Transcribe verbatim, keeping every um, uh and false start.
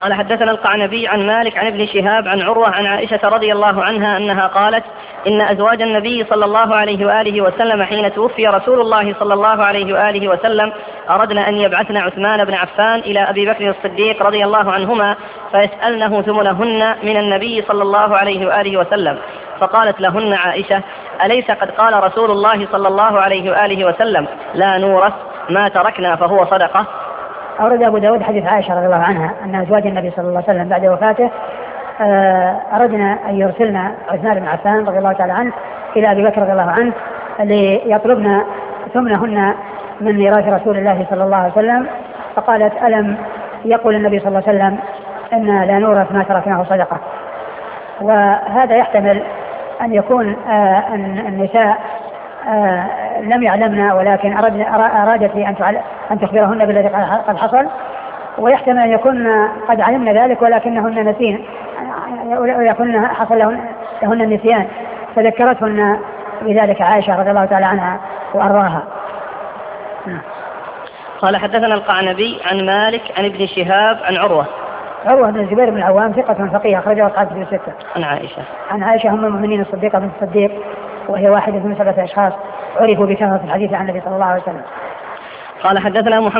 قال حدثنا القعنبي عن مالك عن ابن شهاب عن عروة عن عائشة رضي الله عنها أنها قالت إن أزواج النبي صلى الله عليه وآله وسلم حين توفي رسول الله صلى الله عليه وآله وسلم أردن أن يبعثن عثمان بن عفان إلى أبي بكر الصديق رضي الله عنهما فيسألنه ثمنهن من النبي صلى الله عليه وآله وسلم، فقالت لهن عائشة: أليس قد قال رسول الله صلى الله عليه وآله وسلم: لا نورث ما تركنا فهو صدقة؟ أورد أبو داود حديث عائشة رضي الله عنها أن أزواج النبي صلى الله عليه وسلم بعد وفاته أردنا أن يرسلنا عثمان بن عفان رضي الله تعالى عنه إلى أبي بكر رضي الله عنه ليطلبنا ثمنهن من ميراث رسول الله صلى الله عليه وسلم، فقالت: ألم يقول النبي صلى الله عليه وسلم إن لا نورث ما تركناه صدقة؟ وهذا يحتمل أن يكون أن النساء لم يعلمنا ولكن أرادت أن تخبرهن بالذي قد حصل، ويحتمل أن يكون قد علمنا ذلك ولكنهن نسين ويكون حصل لهن النسيان فذكرتهن بذلك عائشة رضي الله تعالى عنها وأرضاها. قال حدثنا القعنبي عن مالك عن ابن شهاب عن عروة عروة بن الزبير بن العوام ثقة فقيه أخرجه أصحاب في الستة. عن عائشة عن عائشة أم المؤمنين الصديقة بنت الصديق وهي واحدة من سبعة أشخاص عرفوا بكثرة الحديث عن النبي صلى الله عليه وسلم. قال حدثنا محمد